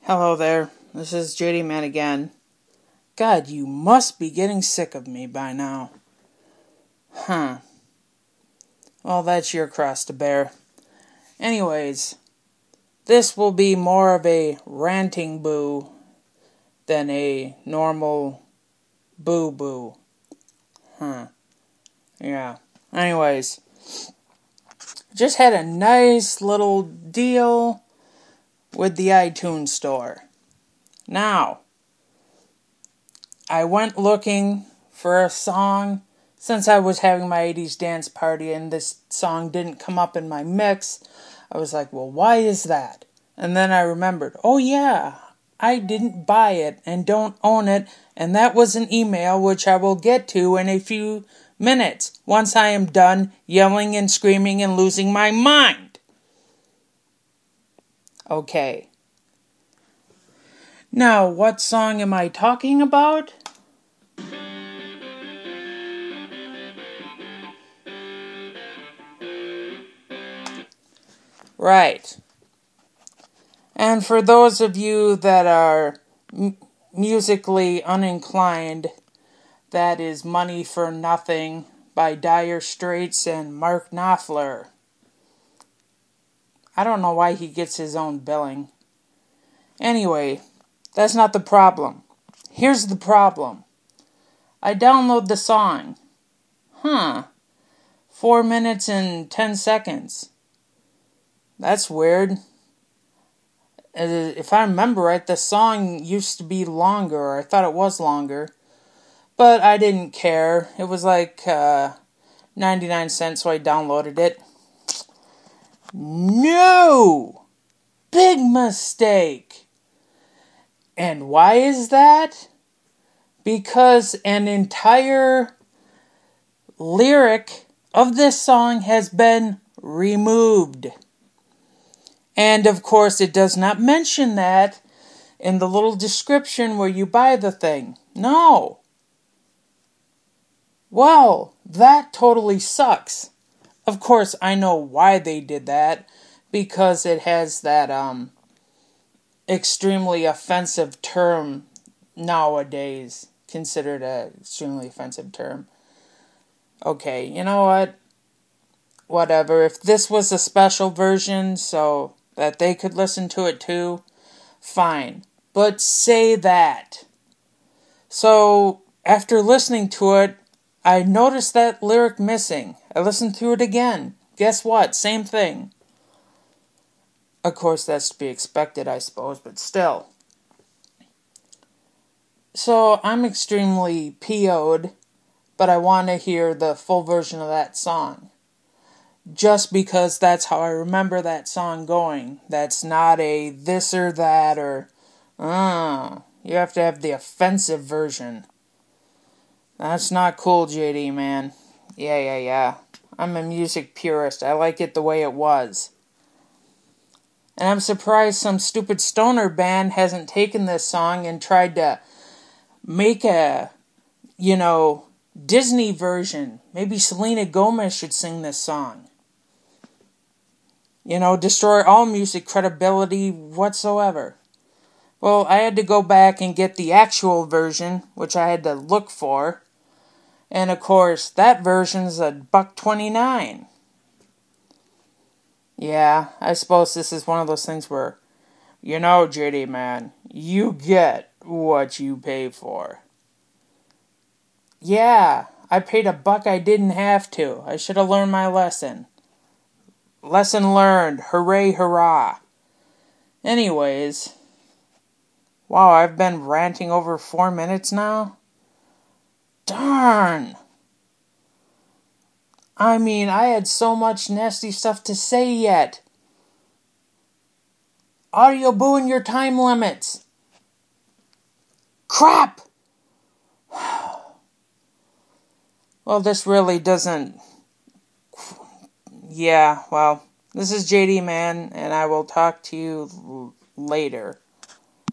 Hello there, this is JD Man again. God, you must be getting sick of me by now. Huh. Well, that's your cross to bear. Anyways, this will be more of a ranting boo than a normal boo-boo. Yeah. Anyways, just had a nice little deal with the iTunes store. Now, I went looking for a song since I was having my 80s dance party and this song didn't come up in my mix. I was like, well, why is that? And then I remembered, oh yeah, I didn't buy it and don't own it, and that was an email which I will get to in a few minutes once I am done yelling and screaming and losing my mind. Okay. Now, what song am I talking about? Right. And for those of you that are musically uninclined, that is Money for Nothing by Dire Straits and Mark Knopfler. I don't know why he gets his own billing. Anyway, that's not the problem. Here's the problem. I download the song. 4 minutes and 10 seconds. That's weird. If I remember right, the song used to be longer, or I thought it was longer. But I didn't care. It was like 99 cents, so I downloaded it. No! Big mistake! And why is that? Because an entire lyric of this song has been removed. And of course, it does not mention that in the little description where you buy the thing. No. Well, that totally sucks. Of course, I know why they did that. Because it has that extremely offensive term nowadays. Considered an extremely offensive term. Okay, you know what? Whatever. If this was a special version so that they could listen to it too, fine. But say that. So, after listening to it, I noticed that lyric missing. I listened to it again. Guess what? Same thing. Of course, that's to be expected, I suppose, but still. So, I'm extremely PO'd, but I want to hear the full version of that song. Just because that's how I remember that song going. That's not a this or that or, you have to have the offensive version. That's not cool, JD, man. Yeah. I'm a music purist. I like it the way it was. And I'm surprised some stupid stoner band hasn't taken this song and tried to make a, Disney version. Maybe Selena Gomez should sing this song. Destroy all music credibility whatsoever. Well, I had to go back and get the actual version, which I had to look for. And of course, that version's $1.29. Yeah, I suppose this is one of those things where, JD, man, you get what you pay for. Yeah, I paid $1 I didn't have to. I should have learned my lesson. Lesson learned. Hooray, hurrah. Anyways. Wow, I've been ranting over 4 minutes now? Darn. I mean, I had so much nasty stuff to say yet. Audio booing your time limits. Crap! Well, this really doesn't... Yeah, well, this is JD Man, and I will talk to you later.